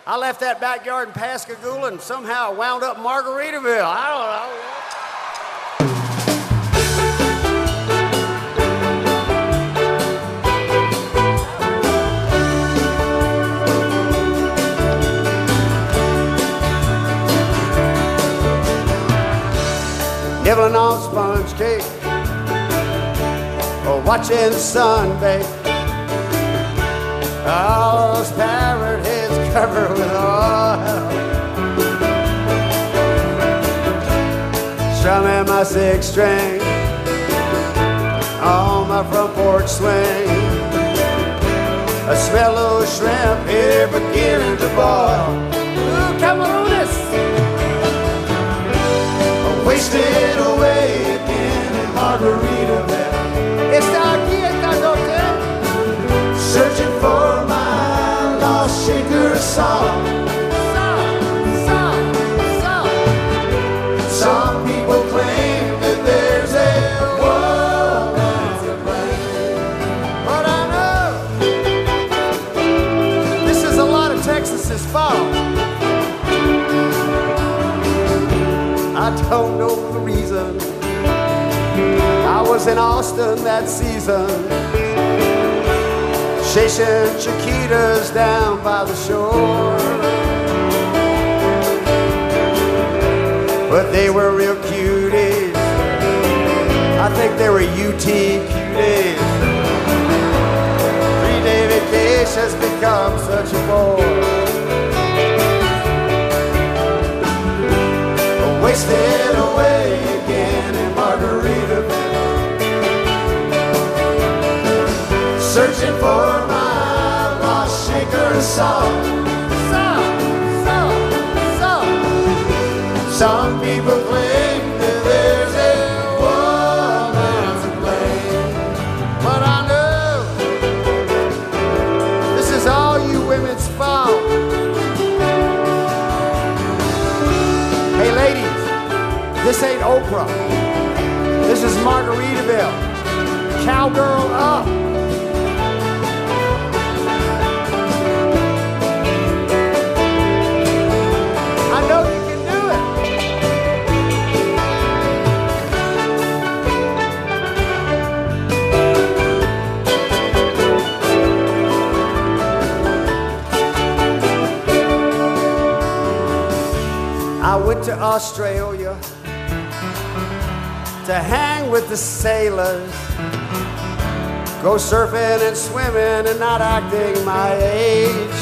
I left that backyard in Pascagoula and somehow wound up in Margaritaville. I don't know. Nibbling on sponge cake or watching the sun bake. All those parrot heads covered with oil, strumming my six string on my front porch swing. I smell those shrimp here beginning to boil. Ooh, camarones! Wasted away again in Margaritaville. Está aquí, esta noche, searching for my lost shaker of salt. Some people claim that there's a woman to blame, but I know this is a lot of Texas's fault. I don't know the reason. I was in Austin that season, chasing chiquitas down by the shore. But they were real cuties. I think they were UT cuties. 3-day vacations become such a bore. Wasted away again in Margaritaville, searching for my lost shaker of salt. Some people claim that there's a woman to blame, but I know this is all you women's fault. Hey ladies, this ain't Oprah. This is Margaritaville. Cowgirl up. I know you can do it. I went to Australia to hang with the sailors, go surfing and swimming and not acting my age.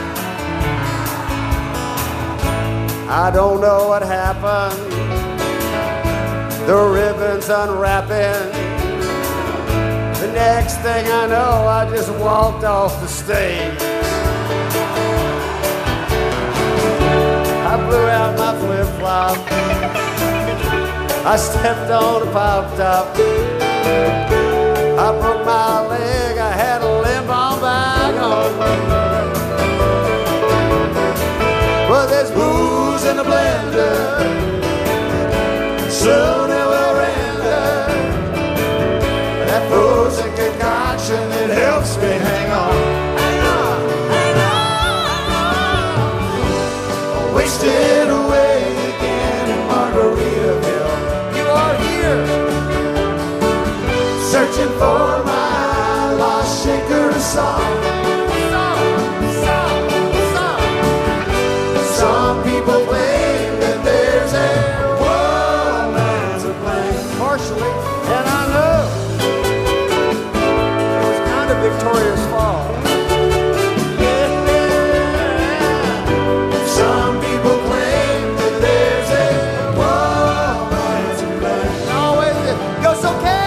I don't know what happened, the ribbons unwrapping. The next thing I know, I just walked off the stage. I blew out my flip-flop, I stepped on a pop top. I broke my leg, I had a limp on back home. Well, there's booze in the blender, soon it will render. That frozen concoction, it helps me hang on. Hang on, hang on. Wasted away again in Margaritaville. Searching for my lost shaker of salt. Some people claim that there's a woman to blame, partially, and I know it was kind of Victoria's fault. Some people claim that there's a woman to blame. Always it goes okay.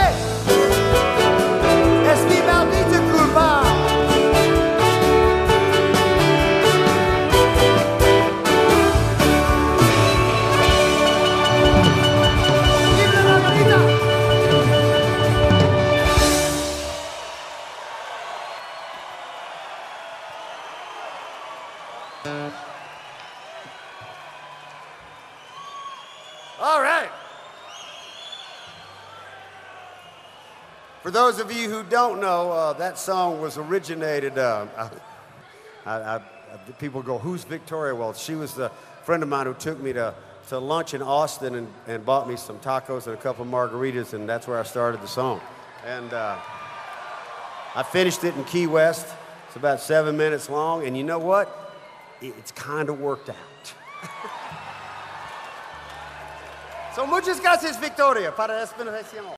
All right. For those of you who don't know, that song was originated, I people go, who's Victoria? Well, she was the friend of mine who took me to lunch in Austin and bought me some tacos and a couple of margaritas, and that's where I started the song. And I finished it in Key West. It's about 7 minutes long, and you know what? It's kind of worked out. So muchas gracias, Victoria, para la explicación.